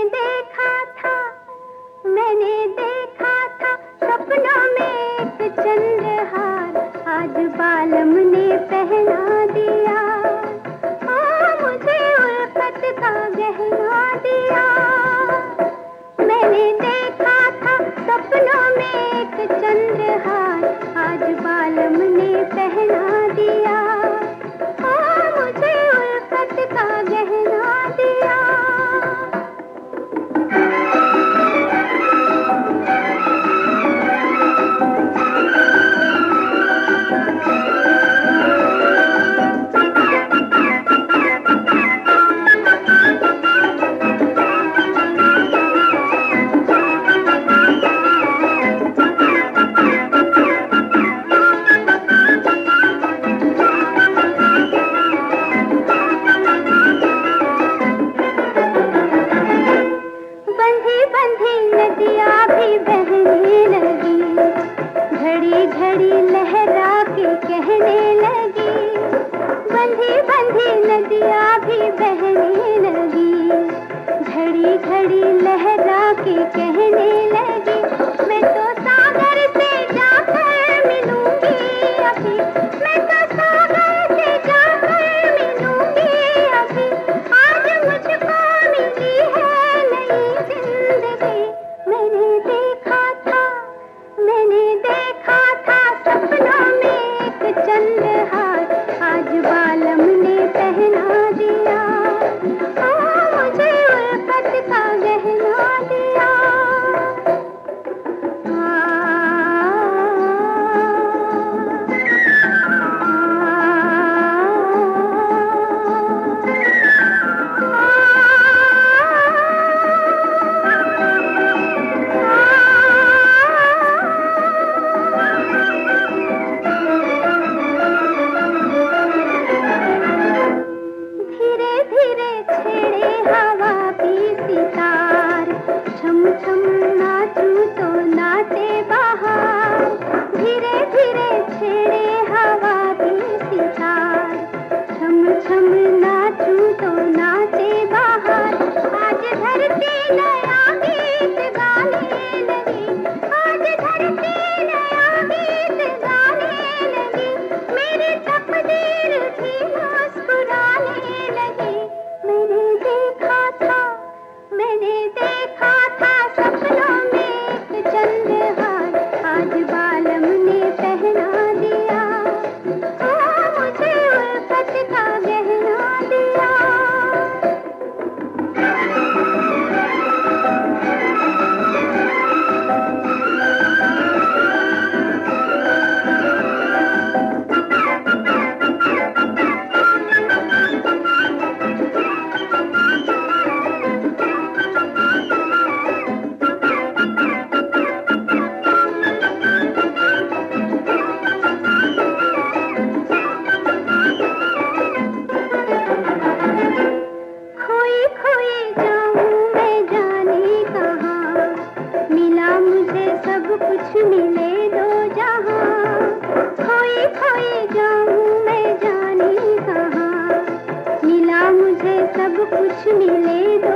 देखा था, मैंने देखा था सपनों में एक चंद्रहार, आज बालम ने पहना दिया। मुझे उल्फत का गहना दिया। मैंने देखा था सपनों में एक चंद्रहार, आज बालम ने पहना दिया। मुझे उल्फत का गहना दिया। नदियाँ भी बहने लगी, घड़ी घड़ी लहरा के कहने लगी। बंधी बंधी नदियाँ भी बहने लगी, घड़ी घड़ी लहरा के कहने लगी। मैं तो सागर से जाकर मिलूंगी अभी, मैं तो सागर से जाकर मिलूंगी अभी। आज मुझको मिली है नई जिंदगी। मैंने देखा था सपनों में एक चंद्रहार, आज बालम ने पहना दिया। मुझे उल्फत का गहना दिया। छेड़े हवा की सितार, छम छम नाचूं तो नाचे बहार। धीरे धीरे छेड़े हवा की सितार, छम छम नाचूं तो नाचे बहार। आज धरती नया गीत गाने लगी, आज धरती नया गीत गाने लगी। मेरी तकदीर भी मुस्कुराने लगी। मैंने देखा था सपनों में एक चंद्रहार, आज बालम ने पहना दिया। मुझे उल्फत का गहना दिया। सब कुछ मिले दो जहां, खोई खोई जाऊं मैं जाने कहां। मिला मुझे सब कुछ मिले दो